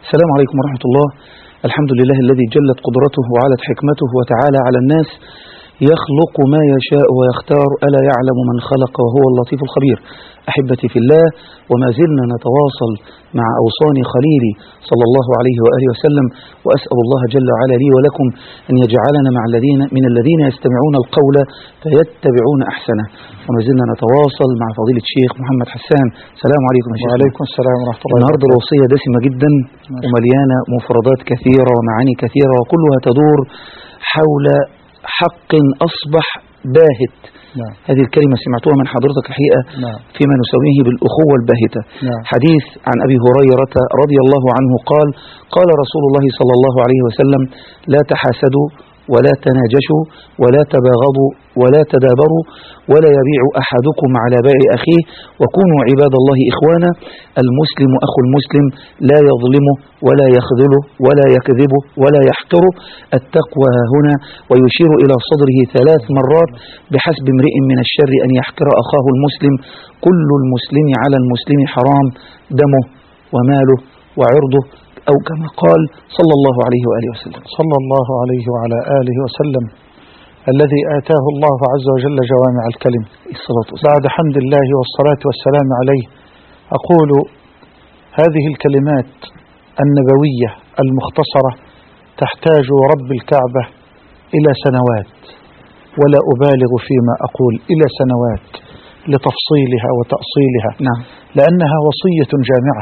السلام عليكم ورحمة الله. الحمد لله الذي جلت قدرته وعلت حكمته وتعالى على الناس، يخلق ما يشاء ويختار، ألا يعلم من خلق وهو اللطيف الخبير. أحبتي في الله، وما زلنا نتواصل مع أوصان خليلي صلى الله عليه وآله وسلم، وأسأل الله جل وعلا لي ولكم أن يجعلنا من الذين يستمعون القول فيتبعون أحسنه. وما زلنا نتواصل مع فضيلة الشيخ محمد حسان. السلام عليكم يا شيخ. وعليكم السلام ورحمة الله. النهاردة الوصية دسمة جدا ومليانة مفردات كثيرة ومعاني كثيرة، وكلها تدور حول حق أصبح باهت. نعم. هذه الكلمة سمعتوها من حضرتك الحقيقة. نعم. فيما نسميه بالأخوة الباهتة. نعم. حديث عن أبي هريرة رضي الله عنه قال: قال رسول الله صلى الله عليه وسلم: لا تحاسدوا ولا تناجشوا ولا تباغضوا ولا تدابروا ولا يبيع أحدكم على بيع أخيه، وكونوا عباد الله إخوانا. المسلم أخو المسلم لا يظلمه ولا يخذله ولا يكذبه ولا يحقره. التقوى هنا، ويشير إلى صدره 3 مرات: بحسب امرئ من الشر أن يحقر أخاه المسلم. كل المسلم على المسلم حرام، دمه وماله وعرضه، أو كما قال صلى الله عليه وآله وسلم. صلى الله عليه وعلى آله وسلم، الذي آتاه الله عز وجل جوامع الكلم. بعد حمد الله والصلاة والسلام عليه، أقول هذه الكلمات النبوية المختصرة تحتاج رب الكعبة إلى سنوات، ولا أبالغ فيما أقول، إلى سنوات لتفصيلها وتأصيلها. نعم. لأنها وصية جامعة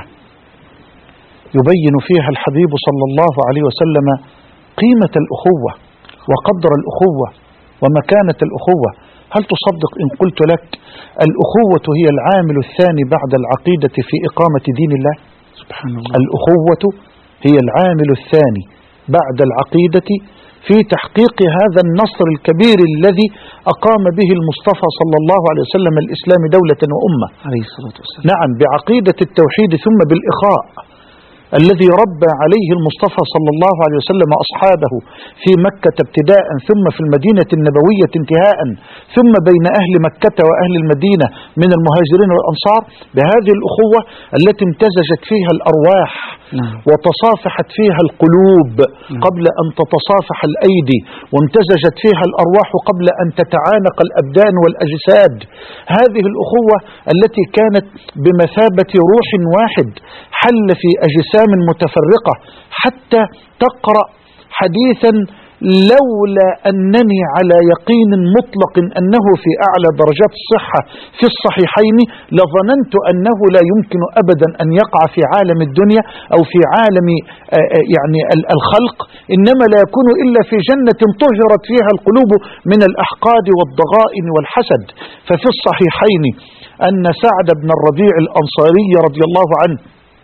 يبين فيها الحبيب صلى الله عليه وسلم قيمة الأخوة وقدر الأخوة ومكانة الأخوة. هل تصدق إن قلت لك الأخوة هي العامل الثاني بعد العقيدة في إقامة دين الله؟ سبحان الله. الأخوة هي العامل الثاني بعد العقيدة في تحقيق هذا النصر الكبير الذي أقام به المصطفى صلى الله عليه وسلم الإسلام دولة وأمة. عليه الصلاة والسلام. نعم، بعقيدة التوحيد ثم بالإخاء الذي ربى عليه المصطفى صلى الله عليه وسلم أصحابه في مكة ابتداء، ثم في المدينة النبوية انتهاء، ثم بين أهل مكة وأهل المدينة من المهاجرين والأنصار، بهذه الأخوة التي امتزجت فيها الأرواح وتصافحت فيها القلوب قبل أن تتصافح الأيدي، وامتزجت فيها الأرواح قبل أن تتعانق الأبدان والأجساد. هذه الأخوة التي كانت بمثابة روح واحد حل في أجسام متفرقة، حتى تقرأ حديثا لولا أنني على يقين مطلق أنه في أعلى درجات الصحة في الصحيحين لظننت أنه لا يمكن أبدا أن يقع في عالم الدنيا أو في عالم يعني الخلق، إنما لا يكون إلا في جنة طهرت فيها القلوب من الأحقاد والضغائن والحسد. ففي الصحيحين أن سعد بن الربيع الأنصاري رضي الله عنه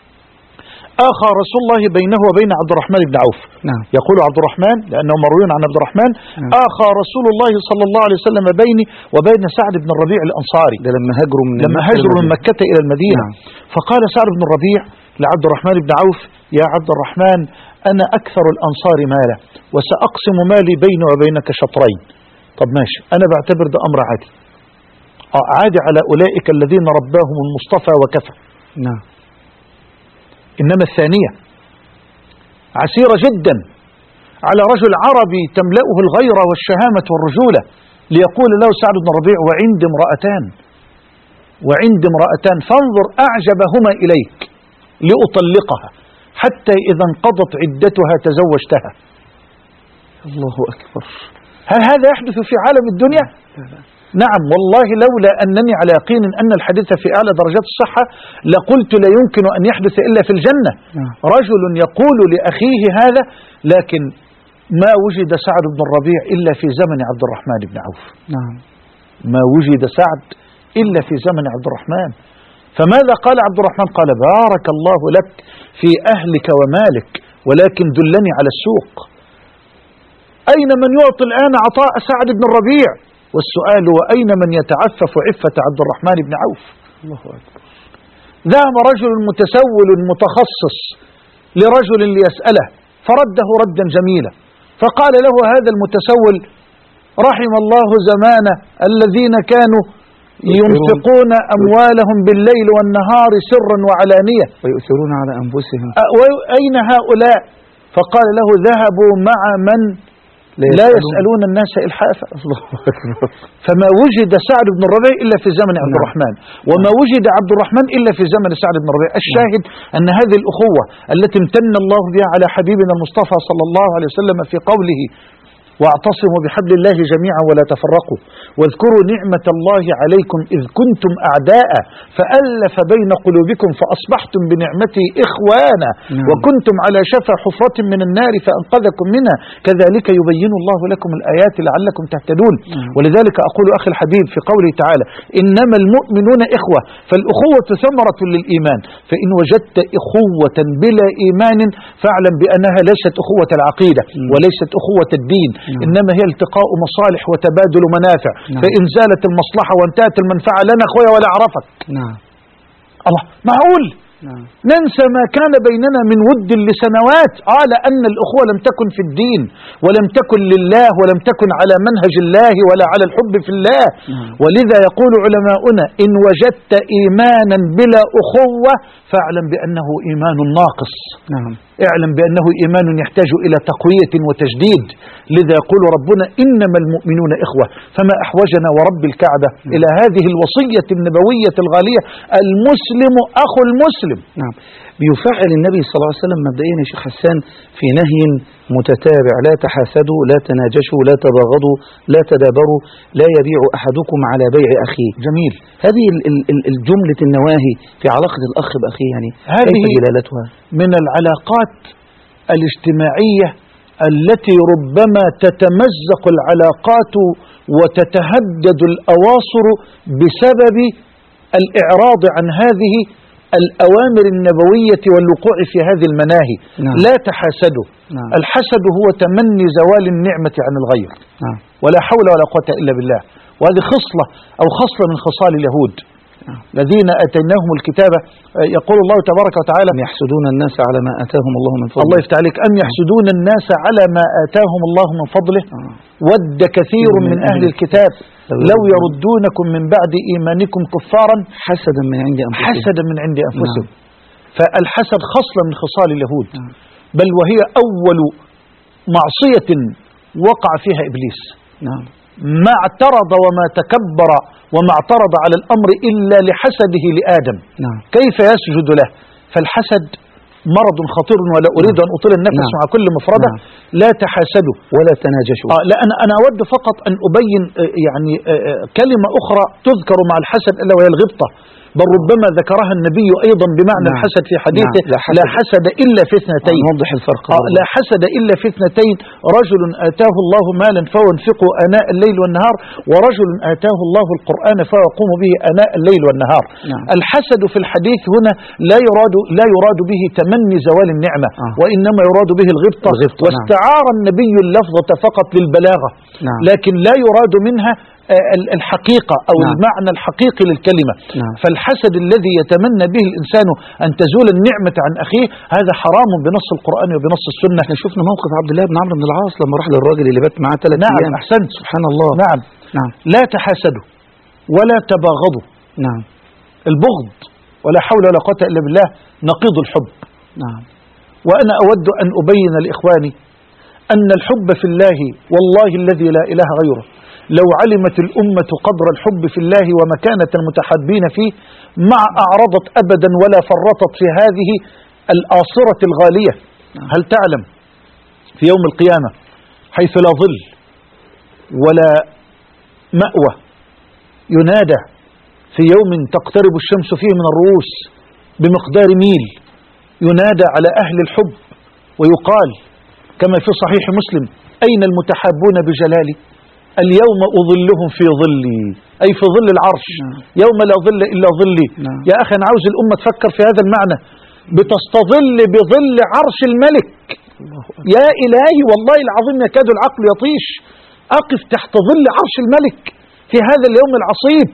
آخى رسول الله بينه وبين عبد الرحمن بن عوف. نعم. يقول عبد الرحمن لأنه مروي عن عبد الرحمن: آخى رسول الله صلى الله عليه وسلم بيني وبين سعد بن الربيع الأنصاري. ده لما هاجروا من مكة إلى المدينة. نعم. فقال سعد بن الربيع لعبد الرحمن بن عوف: يا عبد الرحمن، أنا أكثر الأنصار مالا وسأقسم مالي بيني وبينك شطرين. طب ماشي، أنا بعتبر ده أمر عادي، عادي على أولئك الذين رباهم المصطفى وكفى. نعم. إنما الثانية عسيرة جدا على رجل عربي تملأه الغيرة والشهامة والرجولة ليقول له سعد بن الربيع: وعندي امرأتان فانظر أعجبهما إليك لأطلقها حتى إذا انقضت عدتها تزوجتها. الله أكبر. هل هذا يحدث في عالم الدنيا؟ لا. نعم والله، لولا أنني على يقين أن الحديث في أعلى درجات الصحة لقلت لا يمكن أن يحدث إلا في الجنة. رجل يقول لأخيه هذا، لكن ما وجد سعد بن الربيع إلا في زمن عبد الرحمن بن عوف. نعم. ما وجد سعد إلا في زمن عبد الرحمن. فماذا قال عبد الرحمن؟ قال: بارك الله لك في أهلك ومالك، ولكن دلني على السوق. أين من يعطي الآن عطاء سعد بن الربيع؟ والسؤال: وأين من يتعفف عفة عبد الرحمن بن عوف؟ الله أكبر. ذهب رجل متسول متخصص لرجل ليسأله فرده ردا جميلا، فقال له هذا المتسول: رحم الله زمان الذين كانوا ينفقون أموالهم بالليل والنهار سرا وعلانية ويؤثرون على أنفسهم. أين هؤلاء؟ فقال له ذهبوا مع من لا يسألون الناس إلحافا. فما وجد سعد بن الربيع إلا في زمن عبد الرحمن، وما وجد عبد الرحمن إلا في زمن سعد بن الربيع. الشاهد أن هذه الأخوة التي امتن الله بها على حبيبنا المصطفى صلى الله عليه وسلم في قوله واعتصموا بحبل الله جميعا ولا تفرقوا واذكروا نعمة الله عليكم إذ كنتم أعداء فألف بين قلوبكم فأصبحتم بنعمته إخوانا وكنتم على شفا حفرة من النار فأنقذكم منها كذلك يبين الله لكم الآيات لعلكم تهتدون. ولذلك أقول أخي الحبيب في قوله تعالى إنما المؤمنون إخوة، فالأخوة ثمرة للإيمان، فإن وجدت أخوة بلا إيمان فاعلم بأنها ليست أخوة العقيدة وليست أخوة الدين، إنما هي التقاء مصالح وتبادل منافع. فإن زالت المصلحة وانتهت المنفعة لنا أخويا ولا أعرفك. الله، معقول ننسى ما كان بيننا من ود لسنوات؟ لأن الأخوة لم تكن في الدين ولم تكن لله ولم تكن على منهج الله ولا على الحب في الله. ولذا يقول علماؤنا إن وجدت إيمانا بلا أخوة فاعلم بأنه إيمان ناقص. اعلم بأنه إيمان يحتاج إلى تقوية وتجديد. لذا يقول ربنا إنما المؤمنون إخوة. فما أحوجنا ورب الكعبة إلى هذه الوصية النبوية الغالية المسلم أخو المسلم. بيفعل النبي صلى الله عليه وسلم مبدئيا يا شيخ حسان في نهي متتابع: لا تحاسدوا، لا تناجشوا، لا تباغضوا، لا تدابروا، لا يبيع أحدكم على بيع أخيه. جميل. هذه الجملة النواهي في علاقة الأخ بأخيه، يعني هذه كيف دلالتها؟ من العلاقات الاجتماعية التي ربما تتمزق العلاقات وتتهدد الأواصر بسبب الإعراض عن هذه الأوامر النبوية والوقوع في هذه المناهي. لا تحاسدوا. الحسد هو تمني زوال النعمة عن الغير. ولا حول ولا قوة إلا بالله. وهذه خصلة أو خصلة من خصال اليهود الذين أتيناهم الكتاب. يقول الله تبارك وتعالى أم يحسدون الناس على ما آتاهم الله من فضله. الله يفتح عليك. أم يحسدون الناس على ما آتاهم الله من فضله ود كثير من أهل الكتاب لو يردونكم من بعد إيمانكم كفارا حسدا من عند أنفسهم. فالحسد خصلة من خصال اليهود، بل وهي أول معصية وقع فيها إبليس. ما اعترض وما تكبر وما اعترض على الأمر إلا لحسده لآدم. كيف يسجد له؟ فالحسد مرض خطير، ولا أريد أن أطيل النفس مع كل مفردة. لا تحاسدوا ولا تناجشوا. لا أنا أود فقط أن أبين يعني كلمة أخرى تذكر مع الحسد إلا وهي الغبطة، بل ربما ذكرها النبي أيضا بمعنى الحسد في حديثه لا حسد إلا في اثنتين. نوضح الفرق. لا حسد إلا في اثنتين: رجل آتاه الله مالا فهو ينفقه آناء الليل والنهار، ورجل آتاه الله القرآن فهو يقوم به آناء الليل والنهار. الحسد في الحديث هنا لا يراد به تمني زوال النعمة، وإنما يراد به الغبطة. واستعار النبي اللفظة فقط للبلاغة، لكن لا يراد منها الحقيقة أو المعنى الحقيقي للكلمة. فالحسد الذي يتمنى به الإنسان أن تزول النعمة عن أخيه هذا حرام بنص القرآن وبنص السنة. احنا شفنا موقف عبد الله بن عمرو بن العاص لما راح للراجل اللي بات معاه 3 أيام. أحسنت. سبحان الله. لا تحاسدوا ولا تباغضوا. البغض ولا حول ولا قوة إلا بالله نقيض الحب. وأنا أود أن أبين لإخواني أن الحب في الله والله الذي لا إله غيره لو علمت الأمة قدر الحب في الله ومكانة المتحابين فيه ما أعرضت أبدا ولا فرطت في هذه الآصرة الغالية. هل تعلم في يوم القيامة حيث لا ظل ولا مأوى ينادى في يوم تقترب الشمس فيه من الرؤوس بمقدار ميل، ينادى على أهل الحب ويقال كما في صحيح مسلم: أين المتحابون بجلالي؟ اليوم أظلهم في ظلي، أي في ظل العرش، يوم لا ظل إلا ظلي. يا أخي أنا عاوز الأمة تفكر في هذا المعنى، بتستظل بظل عرش الملك. يا إلهي والله العظيم يكاد العقل يطيش. أقف تحت ظل عرش الملك في هذا اليوم العصيب.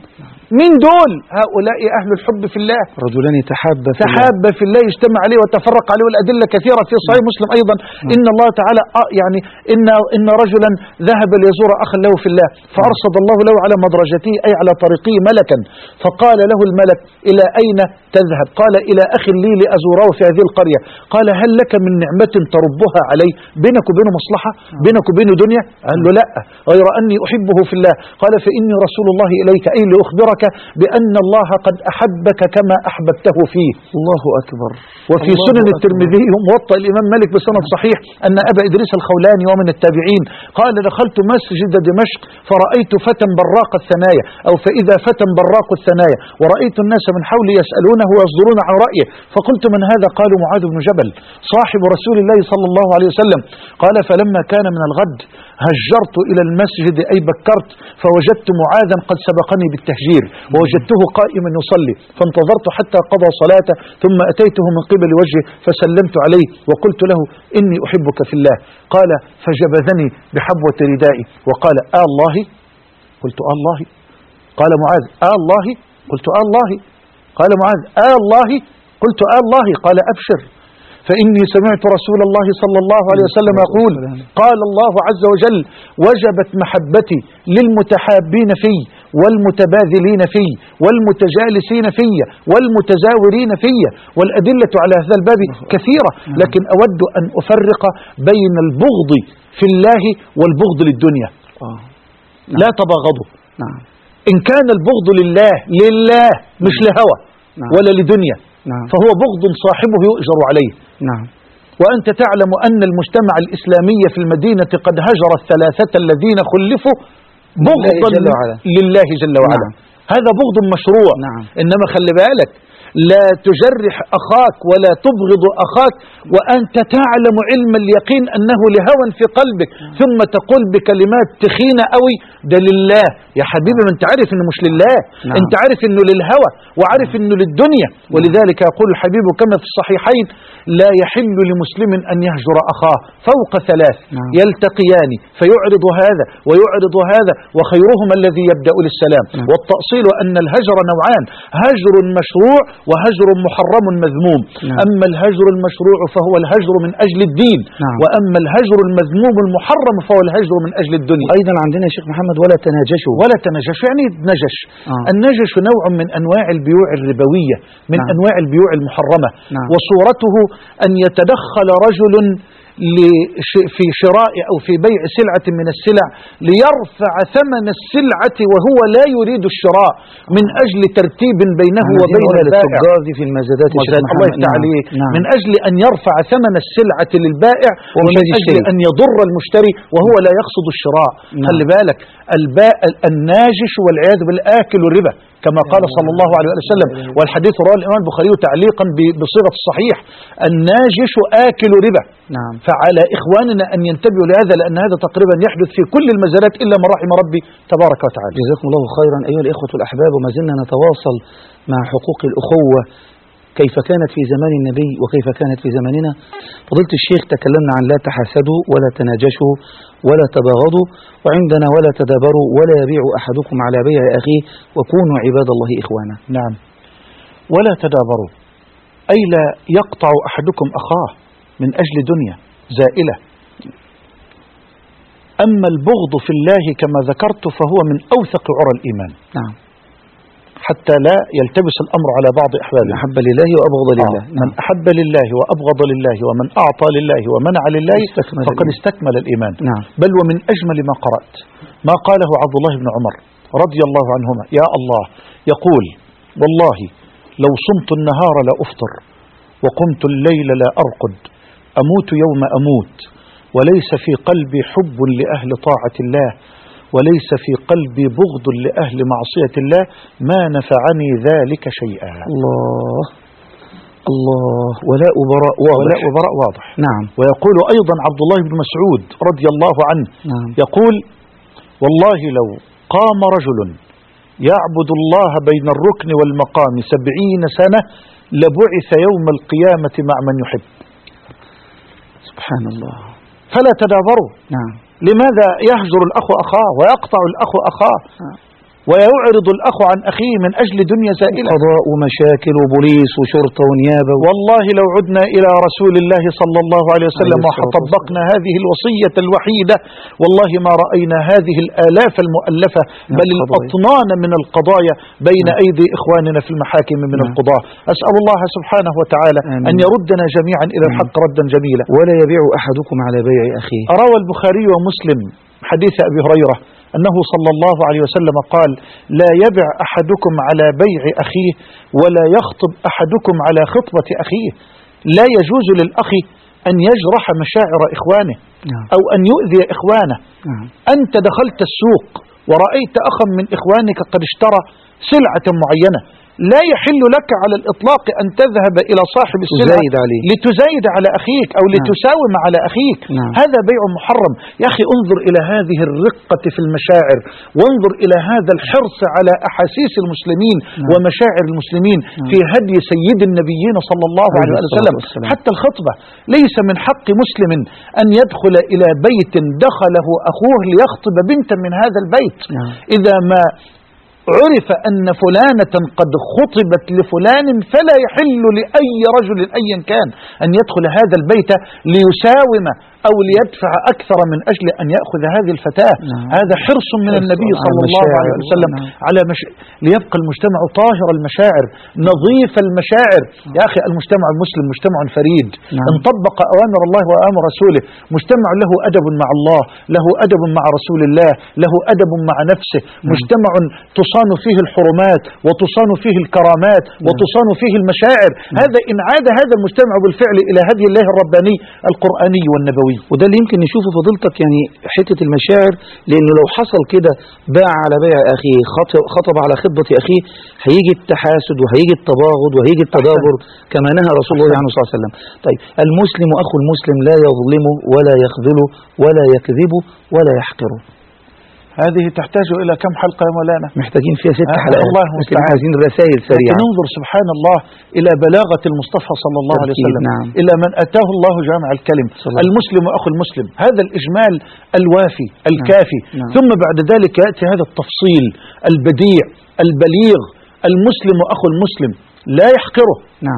من دول؟ هؤلاء أهل الحب في الله، رجلان تحابا في الله اجتمع عليه وتفرق عليه، والأدلة كثيرة في صحيح مسلم أيضا. إن الله تعالى يعني إن رجلا ذهب ليزور أخا له في الله، فأرصد الله له على مدرجته أي على طريقه ملكا، فقال له الملك: إلى أين تذهب؟ قال: إلى أخ لي لأزوره في هذه القرية. قال: هل لك من نعمة تربها علي؟ بينك وبينه مصلحة؟ بينك وبينه دنيا؟ قال له: لا، غير أني أحبه في الله. قال: فإني رسول الله إليك، أي لأخبرك بأن الله قد أحبك كما أحببته فيه. الله أكبر. وفي سنن الترمذي موطأ الإمام مالك بسند صحيح أن أبا إدريس الخولاني ومن التابعين قال: دخلت مسجد دمشق فرأيت فتى براق الثنايا، أو فإذا فتى براق الثنايا، ورأيت الناس من حولي يسألونه ويصدرون عن رأيه، فقلت: من هذا؟ قالوا: معاذ بن جبل صاحب رسول الله صلى الله عليه وسلم. قال: فلما كان من الغد هجرت إلى المسجد، أي بكرت، فوجدت معاذا قد سبقني بالتهجير، ووجدته قائما يصلي، فانتظرت حتى قضى صلاته، ثم أتيته من قبل وجهه فسلمت عليه وقلت له: إني أحبك في الله. قال: فجبذني بحبوة ردائي وقال: الله؟ قلت: الله؟ قال معاذ: الله؟ قلت: الله؟ قال معاذ: الله؟ قلت: الله؟ قال: أبشر، فإني سمعت رسول الله صلى الله عليه وسلم يقول: قال الله عز وجل: وجبت محبتي للمتحابين في، والمتباذلين في، والمتجالسين في، والمتزاورين في. والأدلة على هذا الباب كثيرة، لكن أود أن أفرق بين البغض في الله والبغض للدنيا. لا تباغضوا. إن كان البغض لله مش لهوى ولا لدنيا، فهو بغض صاحبه يؤجر عليه. وأنت تعلم أن المجتمع الإسلامي في المدينة قد هجر الثلاثة الذين خلفوا بغضا لله جل وعلا. هذا بغض مشروع. إنما خلي بالك، لا تجرح أخاك ولا تبغض أخاك وأنت تعلم علم اليقين أنه لهوى في قلبك، ثم تقول بكلمات تخينة قوي: ده لله. يا حبيبي، ما انت عارف انه مش لله. انت عارف انه للهوى، وعارف انه للدنيا. ولذلك يقول الحبيب كما في الصحيحين: لا يحل لمسلم أن يهجر أخاه فوق ثلاث، يلتقيان فيعرض هذا ويعرض هذا، وخيرهما الذي يبدأ للسلام. والتأصيل أن الهجر نوعان: هجر مشروع وهجر محرم مذموم. أما الهجر المشروع فهو الهجر من أجل الدين، وأما الهجر المذموم المحرم فهو الهجر من أجل الدنيا. أيضا عندنا يا شيخ محمد: ولا تناجشوا. ولا تناجشوا يعني نجش. النجش نوع من أنواع البيوع الربوية، من أنواع البيوع المحرمة. وصورته أن يتدخل رجل في شراء أو في بيع سلعة من السلع ليرفع ثمن السلعة وهو لا يريد الشراء، من أجل ترتيب بينه وبين البائع. في المزادات الله يفتح عليك. من أجل أن يرفع ثمن السلعة للبائع، ومن أجل أن يضر المشتري وهو لا يقصد الشراء. خلي بالك، الناجش والعياذ بالله آكل الربا، كما قال صلى الله عليه وسلم، والحديث رواه الإمام البخاري تعليقا بصيغة الصحيح: الناجش آكل ربا. فعلى إخواننا أن ينتبهوا لهذا، لأن هذا تقريبا يحدث في كل المزارات إلا ما رحم ربي تبارك وتعالى. جزاكم الله خيرا أيها الإخوة الأحباب. وما زلنا نتواصل مع حقوق الأخوة، كيف كانت في زمان النبي وكيف كانت في زماننا. فضيلة الشيخ، تكلمنا عن لا تحاسدوا ولا تناجشوا ولا تباغضوا، وعندنا ولا تدابروا ولا يبيع أحدكم على بيع أخيه، وكونوا عباد الله إخوانا. نعم. ولا تدابروا أي لا يقطع أحدكم أخاه من أجل دنيا زائلة. أما البغض في الله كما ذكرت فهو من أوثق عرى الإيمان. حتى لا يلتبس الأمر على بعض أحبابه. من أحب لله وأبغض لله. من أحب لله وأبغض لله ومن أعطى لله ومنع لله فقد استكمل الإيمان. بل ومن أجمل ما قرأت ما قاله عبد الله بن عمر رضي الله عنهما: يا الله، يقول: والله لو صمت النهار لا أفطر، وقمت الليل لا أرقد، أموت يوم أموت، وليس في قلبي حب لأهل طاعة الله، وليس في قلبي بغض لأهل معصية الله، ما نفعني ذلك شيئا. الله الله. ولاء وبراء واضح. ولاء وبراء واضح. نعم. ويقول أيضا عبد الله بن مسعود رضي الله عنه: يقول: والله لو قام رجل يعبد الله بين الركن والمقام 70 سنة لبعث يوم القيامة مع من يحب. سبحان الله. فلا تدابروا. لماذا يهجر الأخ أخاه ويقطع الأخ أخاه ويعرض الأخ عن أخيه من أجل دنيا زائلة، قضاء ومشاكل وبوليس وشرطة ونيابة. والله لو عدنا إلى رسول الله صلى الله عليه وسلم وطبقنا هذه الوصية الوحيدة والله ما رأينا هذه الآلاف المؤلفة بل الأطنان من القضايا بين أيدي إخواننا في المحاكم من القضاة. أسأل الله سبحانه وتعالى أن يردنا جميعا إلى الحق ردا جميلا. ولا يبيع أحدكم على بيع أخيه. روى البخاري ومسلم حديث أبي هريرة أنه صلى الله عليه وسلم قال: لا يبع أحدكم على بيع أخيه ولا يخطب أحدكم على خطبة أخيه. لا يجوز للأخ أن يجرح مشاعر إخوانه أو أن يؤذي إخوانه. أنت دخلت السوق ورأيت أخا من إخوانك قد اشترى سلعة معينة، لا يحل لك على الإطلاق أن تذهب إلى صاحب السلعة لتزايد على أخيك أو لتساوم على أخيك. هذا بيع محرم. يا أخي انظر إلى هذه الرقة في المشاعر، وانظر إلى هذا الحرص على أحاسيس المسلمين ومشاعر المسلمين في هدي سيد النبيين صلى الله عليه وسلم. حتى الخطبة ليس من حق مسلم أن يدخل إلى بيت دخله أخوه ليخطب بنتا من هذا البيت. إذا ما عرف أن فلانة قد خطبت لفلان فلا يحل لأي رجل أيا كان أن يدخل هذا البيت ليساوم أو ليدفع أكثر من أجل أن يأخذ هذه الفتاة. هذا حرص من النبي صلى الله عليه وسلم على ليبقى المجتمع طاهر المشاعر نظيف المشاعر. يا أخي المجتمع المسلم مجتمع فريد إن طبق أوامر الله وأوامر رسوله، مجتمع له أدب مع الله، له أدب مع رسول الله، له أدب مع نفسه، مجتمع تصان فيه الحرمات وتصان فيه الكرامات وتصان فيه المشاعر. هذا إن عاد هذا المجتمع بالفعل إلى هدي الله الرباني القرآني والنبوي. وده اللي يمكن نشوفه فضيلتك، يعني حتة المشاعر، لأنه لو حصل كده باع على بيع أخيه، خطب على خطبة أخيه، هيجي التحاسد وهيجي التباغض وهيجي التدابر كما نهى رسول الله صلى الله عليه وسلم. طيب المسلم أخو المسلم لا يظلمه ولا يخذله ولا يكذبه ولا يحقره. هذه تحتاج إلى كم حلقة يا مولانا؟ محتاجين فيها 6 حلقات. الله المستعان. عايزين رسائل سريعة. ننظر سبحان الله إلى بلاغة المصطفى صلى الله عليه وسلم. إلى من أتاه الله جامع الكلم. المسلم أخو المسلم، هذا الإجمال الوافي الكافي. ثم بعد ذلك يأتي هذا التفصيل البديع البليغ. المسلم أخو المسلم لا يحقره.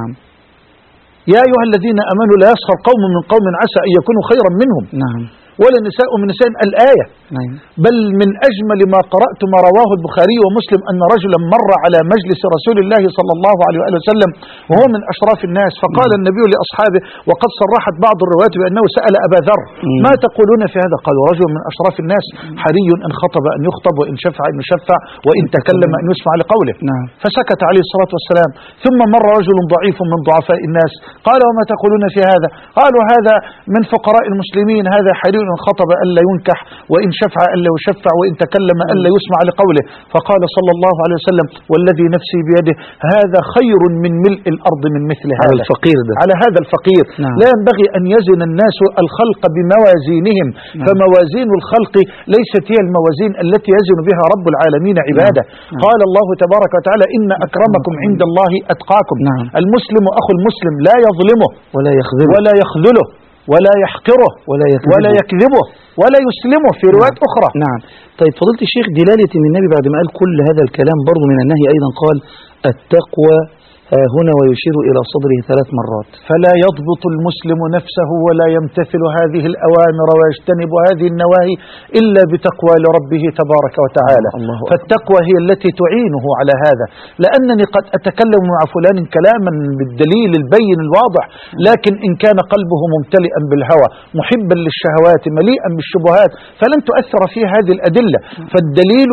يا أيها الذين آمنوا لا يسخر قوم من قوم عسى أن يكونوا خيرا منهم ولا نساء من نساء الآية. بل من أجمل ما قرأت ما رواه البخاري ومسلم أن رجلا مر على مجلس رسول الله صلى الله عليه وسلم وهو من أشراف الناس، فقال النبي لأصحابه وقد صرحت بعض الروايات بأنه سأل أبا ذر: ما تقولون في هذا؟ قالوا: رجل من أشراف الناس حري إن خطب أن يخطب وإن شفع أن يشفع وإن تكلم أن يسمع لقوله. فسكت عليه الصلاة والسلام. ثم مر رجل ضعيف من ضعفاء الناس، قال: وما تقولون في هذا؟ قالوا: هذا من فقراء المسلمين، هذا حري إن خطب ألا ينكح وإن شفع ألا يشفع وإن تكلم ألا يسمع لقوله. فقال صلى الله عليه وسلم: والذي نفسي بيده هذا خير من ملء الأرض من مثل هذا. على الفقير ده. على هذا الفقير. لا ينبغي أن يزن الناس الخلق بموازينهم. فموازين الخلق ليست هي الموازين التي يزن بها رب العالمين عباده. قال الله تبارك وتعالى: إن أكرمكم عند الله أتقاكم. المسلم أخو المسلم لا يظلمه ولا يخذله ولا يحقره ولا يكذبه ولا يسلمه في روايات أخرى. طيب فضيلة الشيخ، دلالة أن النبي بعد ما قال كل هذا الكلام برضو من النهي أيضا قال: التقوى هنا، ويشير إلى صدره 3 مرات. فلا يضبط المسلم نفسه ولا يمتثل هذه الأوامر ويجتنب هذه النواهي إلا بتقوى لربه تبارك وتعالى. فالتقوى هي التي تعينه على هذا. لأنني قد أتكلم مع فلان كلاما بالدليل البين الواضح، لكن إن كان قلبه ممتلئا بالهوى محبا للشهوات مليئا بالشبهات فلن تؤثر فيه هذه الأدلة. فالدليل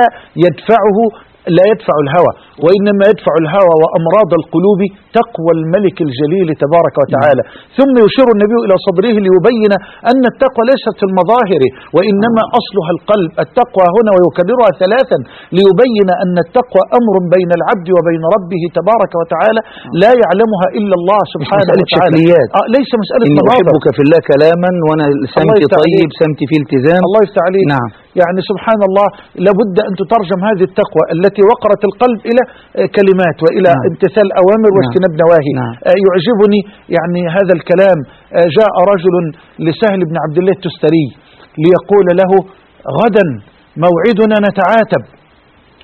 لا يدفع الهوى، وإنما يدفع الهوى وأمراض القلوب تقوى الملك الجليل تبارك وتعالى. ثم يشير النبي إلى صدره ليبين أن التقوى ليست في المظاهر وإنما أصلها القلب. التقوى هنا ويكررها 3 ليبين أن التقوى أمر بين العبد وبين ربه تبارك وتعالى لا يعلمها إلا الله سبحانه وتعالى. ليس مسألة إن أحبك في الله كلاما وأنا سمتي طيب سمتي في التزام. الله يفتح عليك. يعني سبحان الله لابد أن تترجم هذه التقوى التي وقرت القلب إلى كلمات وإلى امتثال أوامر واجتناب نواهي. يعجبني يعني هذا الكلام. جاء رجل لسهل بن عبد الله التستري ليقول له: غدا موعدنا نتعاتب.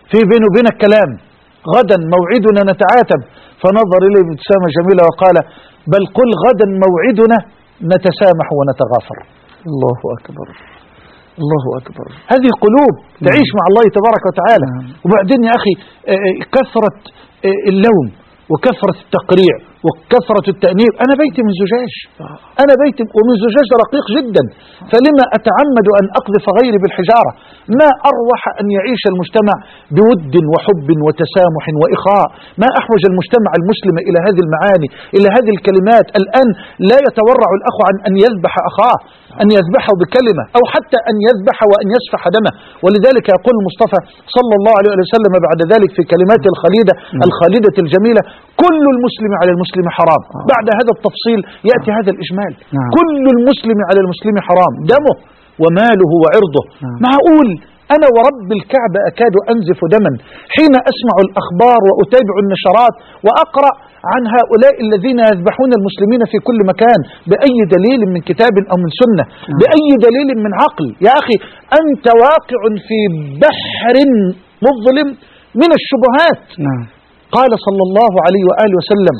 في بينه وبينك كلام، غدا موعدنا نتعاتب. فنظر إليه بابتسامة جميلة وقال بل قل غدا موعدنا نتسامح ونتغافر. الله أكبر، الله أكبر. هذه قلوب تعيش مع الله تبارك وتعالى. وبعدين يا أخي كثرة اللوم وكثرة التقريع وكثرة التأنيب. أنا بيتي من زجاج، أنا بيتي ومن زجاج رقيق جدا، فلما أتعمد أن أقذف غيري بالحجارة؟ ما أروح أن يعيش المجتمع بود وحب وتسامح وإخاء. ما أحوج المجتمع المسلم إلى هذه المعاني، إلى هذه الكلمات. الآن لا يتورع الأخ عن أن يذبح أخاه، أن يذبحه بكلمة أو حتى أن يذبح وأن يسفح دمه. ولذلك يقول المصطفى صلى الله عليه وسلم بعد ذلك في كلماته الخالدة الجميلة: كل المسلم على المسلم حرام. بعد هذا التفصيل يأتي هذا الإجمال: كل المسلم على المسلم حرام، دمه وماله وعرضه. معقول أنا ورب الكعبة أكاد أنزف دما حين أسمع الأخبار وأتابع النشرات وأقرأ عن هؤلاء الذين يذبحون المسلمين في كل مكان؟ بأي دليل من كتاب أو من سنة؟ بأي دليل من عقل؟ يا أخي أنت واقع في بحر مظلم من الشبهات. قال صلى الله عليه وآله وسلم: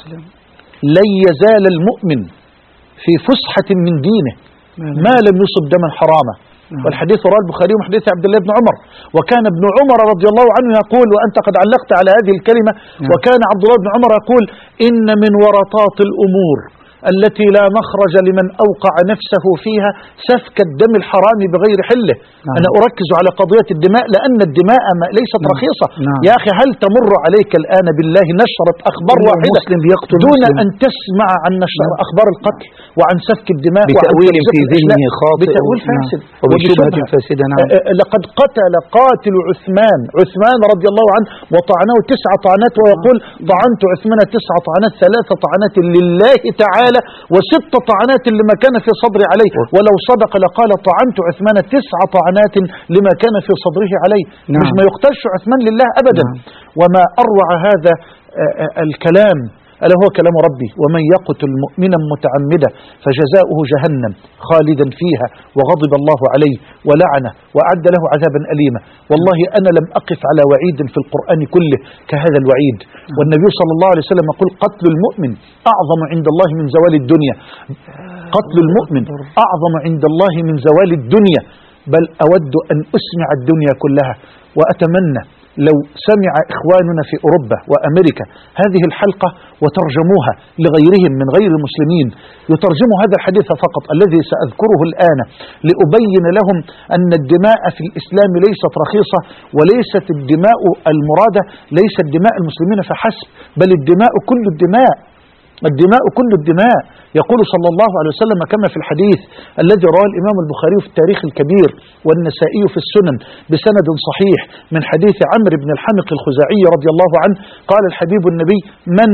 لن يزال المؤمن في فسحة من دينه ما لم يصب دما حراما. والحديث رواه البخاري من حديث عبد الله بن عمر. وكان ابن عمر رضي الله عنه يقول، وأنت قد علقت على هذه الكلمة، وكان عبد الله بن عمر يقول: إن من ورطات الأمور التي لا مخرج لمن أوقع نفسه فيها سفك الدم الحرام بغير حله. أنا أركز على قضية الدماء لأن الدماء ليست رخيصة. يا أخي هل تمر عليك الآن بالله نشرة أخبار واحدة دون أن تسمع عن نشر أخبار القتل وعن سفك الدماء بتأويل في ذهنه خاطئ بتأويل فاسد وبشبهة فاسدة؟ لقد قتل قاتل عثمان رضي الله عنه وطعنه 9 طعنات، ويقول: طعنت عثمان 9 طعنات 3 طعنات لله تعالى و6 طعنات لما كان في صدري عليه. ولو صدق لقال: طعنت عثمان 9 طعنات لما كان في صدره عليه. مش ما يقتلش عثمان لله أبدا. وما أروع هذا الكلام ألا هو كلام ربي: ومن يقتل مؤمنا متعمدا فجزاؤه جهنم خالدا فيها وغضب الله عليه ولعنه وأعد له عذابا أليما. والله أنا لم أقف على وعيد في القرآن كله كهذا الوعيد. والنبي صلى الله عليه وسلم يقول: قتل المؤمن أعظم عند الله من زوال الدنيا. قتل المؤمن أعظم عند الله من زوال الدنيا. بل أود أن أسمع الدنيا كلها، وأتمنى لو سمع إخواننا في أوروبا وأمريكا هذه الحلقة وترجموها لغيرهم من غير المسلمين، يترجموا هذا الحديث فقط الذي سأذكره الآن لأبين لهم أن الدماء في الإسلام ليست رخيصة، وليست الدماء المرادة ليست دماء المسلمين فحسب، بل الدماء كل الدماء، الدماء كل الدماء. يقول صلى الله عليه وسلم كما في الحديث الذي رواه الإمام البخاري في التاريخ الكبير والنسائي في السنن بسند صحيح من حديث عمرو بن الحنق الخزاعي رضي الله عنه قال الحبيب النبي: من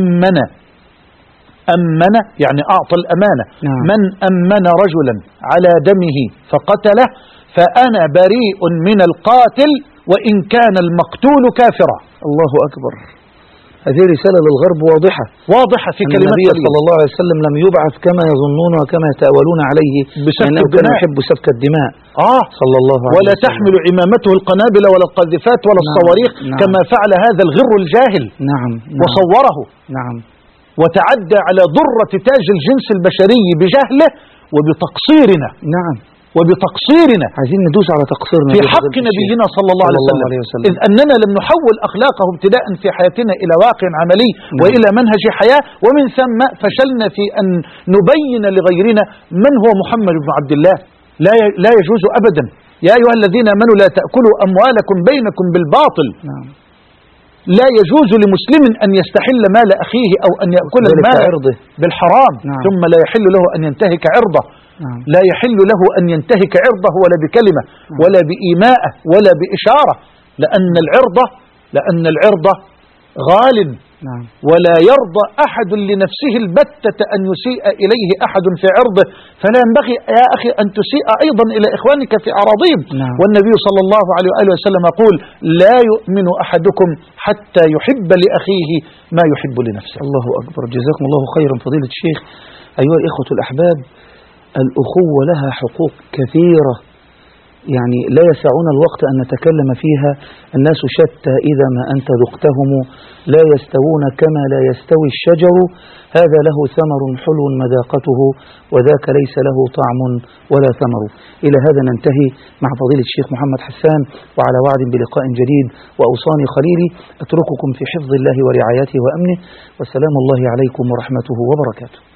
أمن يعني أعطى الأمانة، من أمن رجلا على دمه فقتله فأنا بريء من القاتل وإن كان المقتول كافرا. الله أكبر. هذه رسالة للغرب واضحة في كلمات النبي صلى الله عليه وسلم لم يبعث كما يظنون وكما يتأولون عليه بسفك الدماء، كان يحب سفك الدماء صلى الله عليه ولا وسلم. تحمل عمامته القنابل ولا القاذفات ولا الصواريخ كما فعل هذا الغر الجاهل. وصوره وتعدى على ضرة تاج الجنس البشري بجهله وبتقصيرنا. وبتقصيرنا عايزين ندوس على تقصيرنا في حق نبينا صلى الله عليه وسلم، إذ أننا لم نحول أخلاقه ابتداء في حياتنا إلى واقع عملي وإلى منهج حياة، ومن ثم فشلنا في أن نبين لغيرنا من هو محمد بن عبد الله. لا يجوز أبدا. يا أيها الذين آمنوا لا تأكلوا أموالكم بينكم بالباطل. لا يجوز لمسلم أن يستحل مال أخيه أو أن يأكل المال بالحرام. ثم لا يحل له أن ينتهك عرضه. لا يحل له أن ينتهك عرضه ولا بكلمة ولا بإيماء ولا بإشارة، لأن العرض غال. ولا يرضى أحد لنفسه البتة أن يسيء إليه أحد في عرضه، فلا ينبغي يا أخي أن تسيء أيضا إلى إخوانك في أراضيهم. والنبي صلى الله عليه وآله وسلم يقول: لا يؤمن أحدكم حتى يحب لأخيه ما يحب لنفسه. الله أكبر. جزاكم الله خيرا فضيلة الشيخ. أيها الإخوة الأحباب، الأخوة لها حقوق كثيرة يعني لا يسعنا الوقت أن نتكلم فيها. الناس شتى إذا ما أنت ذقتهم، لا يستوون كما لا يستوي الشجر، هذا له ثمر حلو مذاقته وذاك ليس له طعم ولا ثمر. إلى هذا ننتهي مع فضيلة الشيخ محمد حسان، وعلى وعد بلقاء جديد. وأوصاني خليلي أترككم في حفظ الله ورعايته وأمنه، والسلام الله عليكم ورحمته وبركاته.